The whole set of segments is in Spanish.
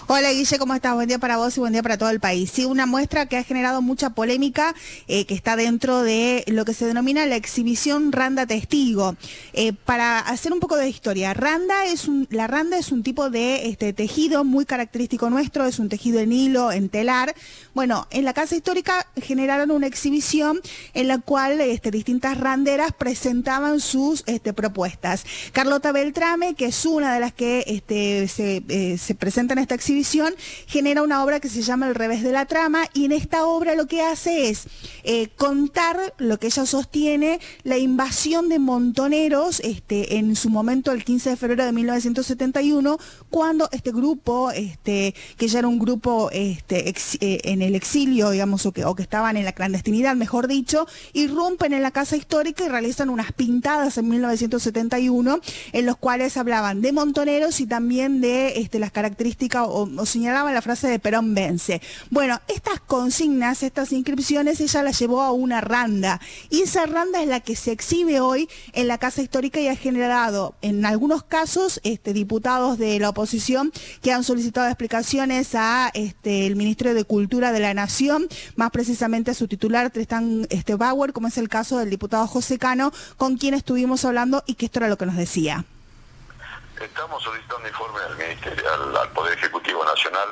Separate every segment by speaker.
Speaker 1: Hola Guille, ¿cómo estás? Buen día para vos y buen día para todo el país. Sí, una muestra que ha generado mucha polémica, que está dentro de lo que se denomina la exhibición Randa Testigo. Para hacer un poco de historia, la randa es un tipo de tejido muy característico nuestro, es un tejido en hilo, en telar. Bueno, en la Casa Histórica generaron una exhibición en la cual distintas randeras presentaban sus propuestas. Carlota Beltrame, que es una de las que se presenta en esta exhibición, genera una obra que se llama El revés de la trama, y en esta obra lo que hace es contar lo que ella sostiene, la invasión de montoneros en su momento el 15 de febrero de 1971, cuando este grupo, que ya era un grupo en el exilio, digamos, o que estaban en la clandestinidad, mejor dicho, irrumpen en la Casa Histórica y realizan unas pintadas en 1971 en los cuales hablaban de montoneros y también de las características o señalaban la frase de Perón vence. Bueno, estas consignas, estas inscripciones, ella las llevó a una randa, y esa randa es la que se exhibe hoy en la Casa Histórica y ha generado, en algunos casos, diputados de la oposición que han solicitado explicaciones a el Ministerio de Cultura de la Nación, más precisamente a su titular Tristán Bauer, como es el caso del diputado José Cano, con quien estuvimos hablando y que esto era lo que nos decía.
Speaker 2: Estamos solicitando informe al Poder Ejecutivo Nacional,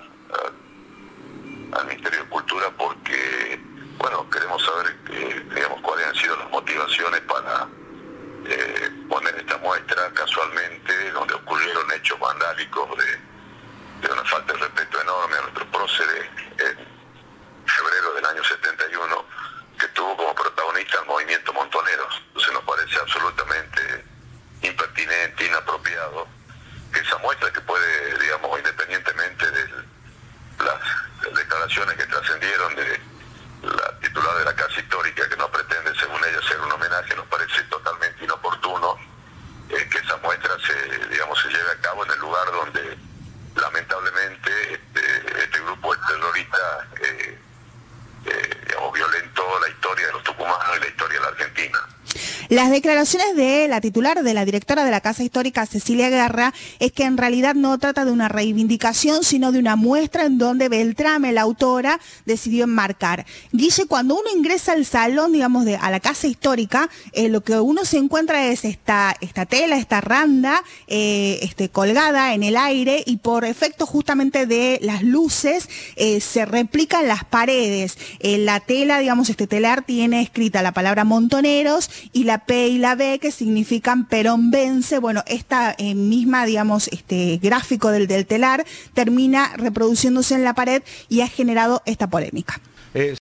Speaker 2: al Ministerio de Cultura, porque, bueno, queremos saber, cuáles han sido las motivaciones para poner esta muestra casualmente, donde ocurrieron hechos vandálicos de una falta de respeto enorme a nuestro próceres en febrero del año 71, que tuvo como protagonista el movimiento Montoneros. Entonces nos parece absolutamente impertinente, inapropiado, que esa muestra, que puede, independientemente de las declaraciones que trascendieron de la titular de la Casa Histórica, que no pretende, según ella, hacer un homenaje, nos parece totalmente inoportuno que esa muestra se lleve a cabo en el lugar donde lamentablemente este grupo terrorista violentó la historia de los tucumanos y la historia de la Argentina.
Speaker 1: Las declaraciones de la titular, de la directora de la Casa Histórica, Cecilia Guerra, es que en realidad no trata de una reivindicación, sino de una muestra en donde Beltrame, la autora, decidió enmarcar. Guille, cuando uno ingresa al salón, a la Casa Histórica, lo que uno se encuentra es esta tela, esta randa, colgada en el aire, y por efecto justamente de las luces, se replican las paredes. La tela, este telar, tiene escrita la palabra montoneros, y la P y la B, que significan Perón vence. Bueno, esta misma, gráfico del telar termina reproduciéndose en la pared y ha generado esta polémica.